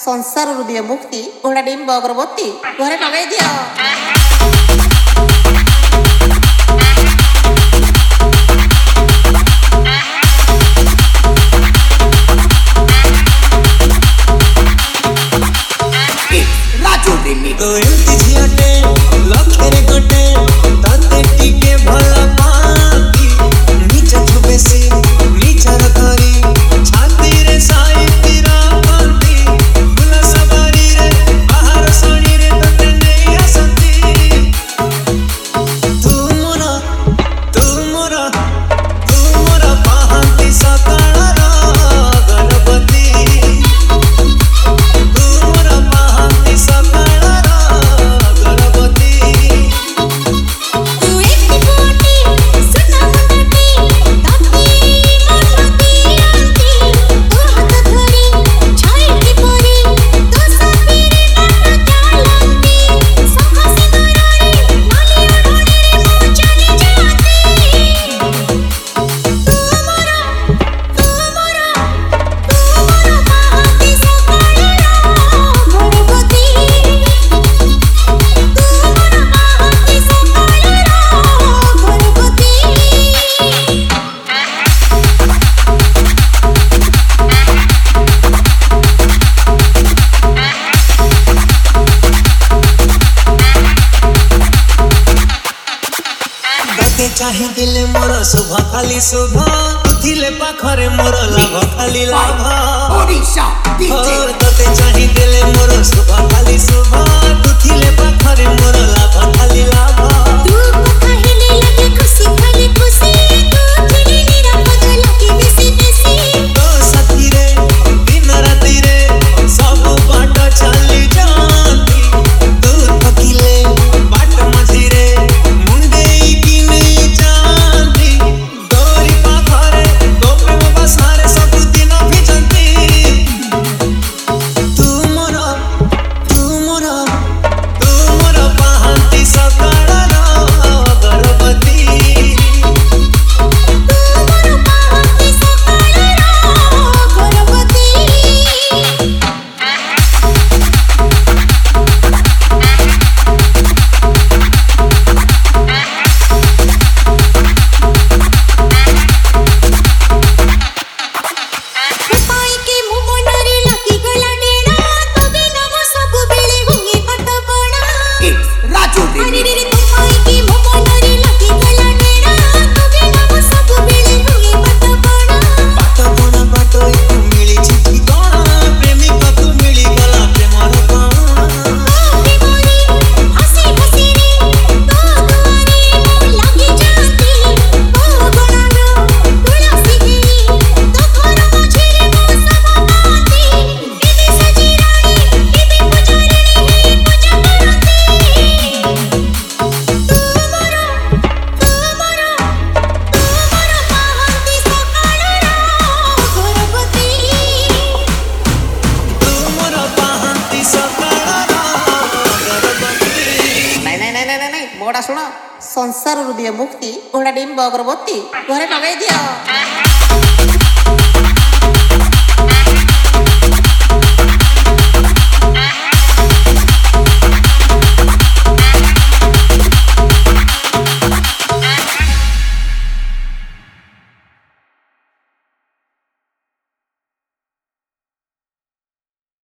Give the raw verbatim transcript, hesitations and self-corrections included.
ସଂସାରରୁ ଦିଅ ମୁକ୍ତି ଘୋଡ଼ା ଡିମ୍ବ ଅଗରବତୀ ଘରେ ଲଗାଇ ଦିଅ। तो एमती झियाटे लखेरे गोटे ताते टिके भला पाती नीचा छुबेसी नीचा रखरी छाती रे साई तीरा पाती बुला सवारी रे बाहर सोनी रे तते नहीं आसती तू मोरा तू मोरा तू मोरा पाहंती सकाळर गणपति तू मोरा पाहंती सकाळ चाहे दिल मोर शोभा खाली शोभा उठिले पाखरे मोर लाभ खाली लाभ तते चाहे दिल मोर शोभा खाली शोभा उठिले पाखरे मोर लाभ खाली लाभ तू कहिले लगे खुशी खाली खुशी तू खिले निरापद लगे बेसी बेसी तो साथी रे दिन राति रे सब बाट चली जाती तू थकिले बाट मझी रे मोड़ा सुन संसारରୁ ଦିଅ ମୁକ୍ତି ଘୋଡ଼ା ଡିମ୍ବ ଅଗରବତୀ ଘରେ ଲଗାଇ ଦିଅ।